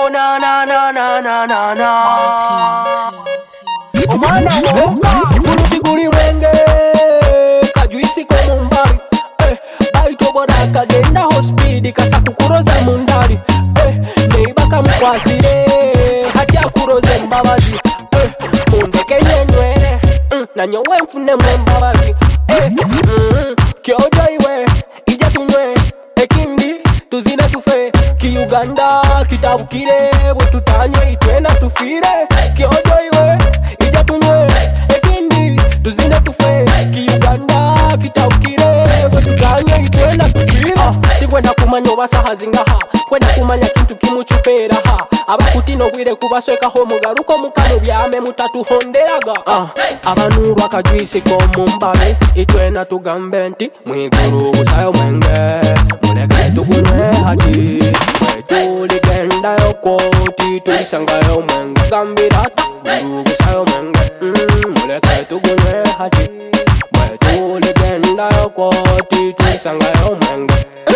Oh na na na na na na na. Omwana woka Kuruti guli wenge kajuisi ko mumbali baitobora kagenda hospidi kasa kukuroza mundali neibaka mukwasire hatya kuroze mbabazi mundeke nyenywere nanyowe nfune mbabazi kyojo iwe ija tunywe ekindi tuzine tufe ki Uganda kitabukire bwe tutanywe itwena tufire kyojo iwe ija tunywe ekindi tuzine tufe ki Uganda kitabukire bwe tutanywe itwena tufire tikwenda kumanya obasahazi ngaha kwenda kumanya kintu kimuchupera ha abakutino bwire kubaswekaho mugaruko mukano byame mutatuhonderaga abanuru akajuisi ko mumbabe itwena tugambe nti mwiguru busayo mwenge muleke tugunwe hati tuligenda yokoti tulisangayo mwenge gambira mwiguru busayo mwenge muleke tugunwe hati tuligenda yokoti tulisangayo mwenge.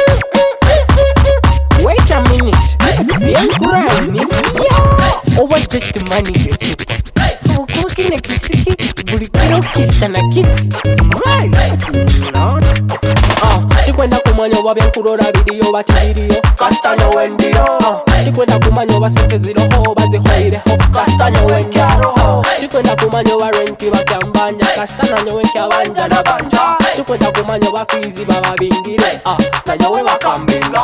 Wait a minute, you're crying, or what just the money get you? We're cooking a kisiki, burikiro kiss and a kiss. Tikwenda kumanya wabya kurora video bati video kastano wendio tikwenda kumanya basente ziroho bazihoireho kastano wendio tikwenda kumanya warenti bakambanya kastana nyowe kyabanja na banja tikwenda kumanya bafizi bababingire nanyowe bakambinga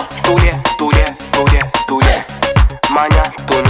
tulie manya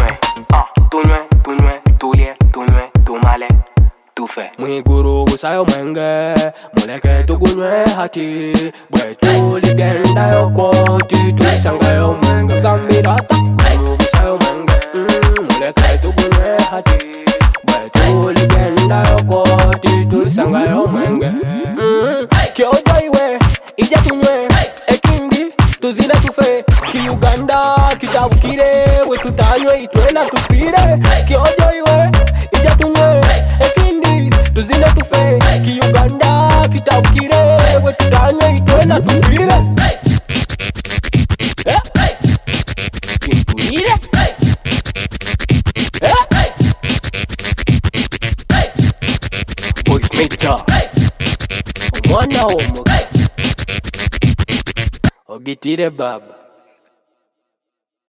tunywe tumale tufe mwiguru busayo mwenge muleke tugunwe hati bwe tuligenda yokoti tulisangayo mwenge gambirata mwiguru busayo mwenge muleke tugunwe hati bwe tuligenda yokoti tulisangayo mwenge kyojo iwe ija tunywe ekindi tuzine tufe ki Uganda kitabukire bwe tutanywe itwena tufire kyojo iwe ija tunywe ekindi tuzine tufe ki Uganda kitabukire bwe tutanywe itwena tufire kinturire Boys Meta omwana womuga ogitire baba